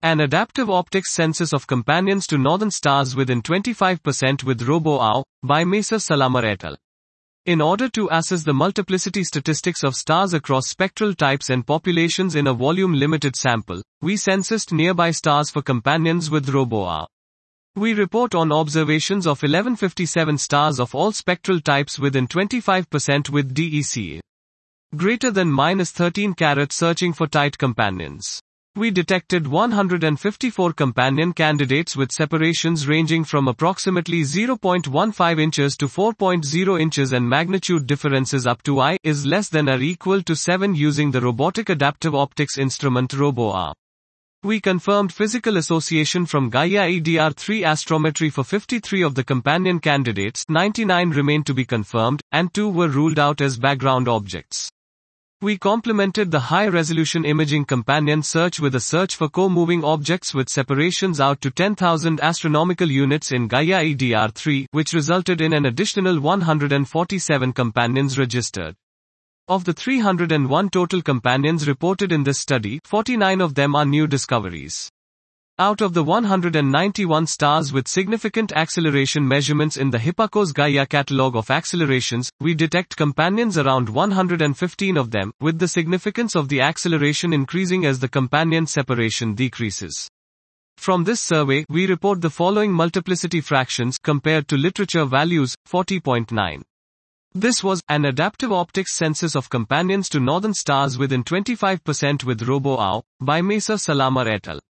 An adaptive optics census of companions to northern stars within 25% with RoboAW, by Mesa Salamer et al. In order to assess the multiplicity statistics of stars across spectral types and populations in a volume-limited sample, we censused nearby stars for companions with RoboAW. We report on observations of 1157 stars of all spectral types within 25% with DECA greater than -13 searching for tight companions. We detected 154 companion candidates with separations ranging from approximately 0.15 inches to 4.0 inches and magnitude differences up to I is less than or equal to 7 using the robotic adaptive optics instrument RoboAW. We confirmed physical association from Gaia EDR3 astrometry for 53 of the companion candidates, 99 remain to be confirmed, and 2 were ruled out as background objects. We complemented the high-resolution imaging companion search with a search for co-moving objects with separations out to 10,000 astronomical units in Gaia EDR3, which resulted in an additional 147 companions registered. Of the 301 total companions reported in this study, 49 of them are new discoveries. Out of the 191 stars with significant acceleration measurements in the Hipparcos Gaia catalog of accelerations, we detect companions around 115 of them, with the significance of the acceleration increasing as the companion separation decreases. From this survey, we report the following multiplicity fractions compared to literature values: 40.9. This was an adaptive optics census of companions to northern stars within 25% with RoboAW, by Mesa Salamer et al.